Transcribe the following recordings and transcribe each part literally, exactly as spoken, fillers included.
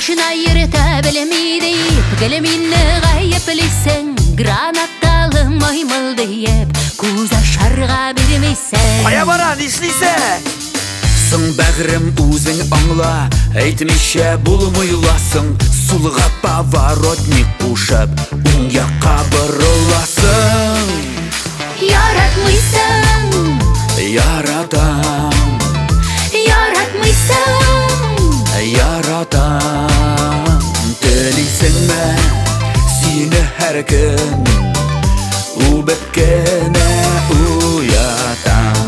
Машина ерета білемейді Гілемейні ғайып білесің Гранатталы маймылды еп Көзі шарға бермейсің Ая баран, ишлейсі Сың бәғірім өзің аңла Әйтмеше бұл мұйласың Сулыға поворотник ұшып Оң жаққа бұрыласың Яратмайсың Яратам Яратмайсың Яратам Тілейсің мә Сені әр күн Убіткені ұятам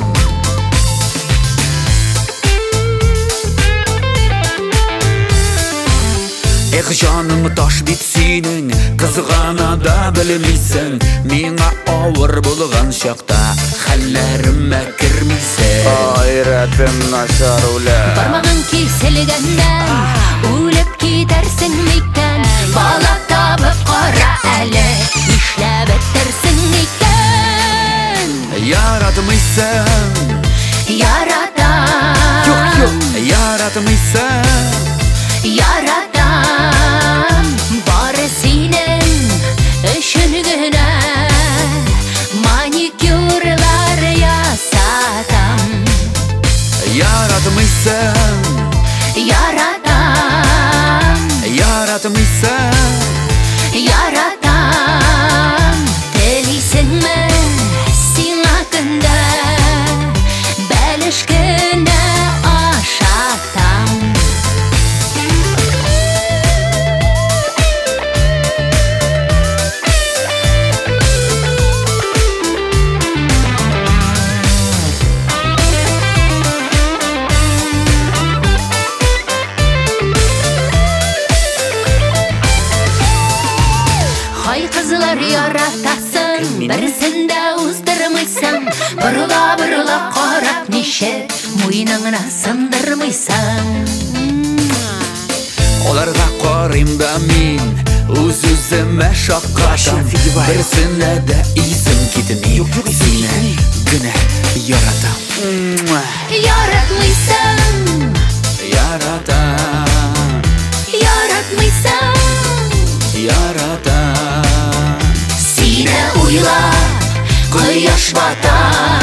Эх, жаным таш бит сенің Қызғана да білмейсің Меңа ауыр болған шақта Хәлләріме кірмейсің Айратым нашар өлі Бармағын кеселгеннен Өліп кетерсің мекен Бала табып қара әлі Ишләп өттерсің мекен Яратмайсың Яратам Жоқ, жоқ, яратмайсың Яратам Бары сенің үшін гүнә Маникюрлар ясатам Яратмайсың Яратам Яратмайсың Яратам Тілейсіңмі сен ақында Бәлішкіні ашатам Хай қызылар яратасың Бірісінде ұздырмайсың Бұрыла-бұрыла қарап неше Мойныңына сындырмайсың Оларға қарайым да мен Өз-өзіме шаққатам Бірісіне де исім кетімей Сені гүнә яратам Яратмайсың Яратам Яратмайсың Яратам Сені ойлап Құяш батар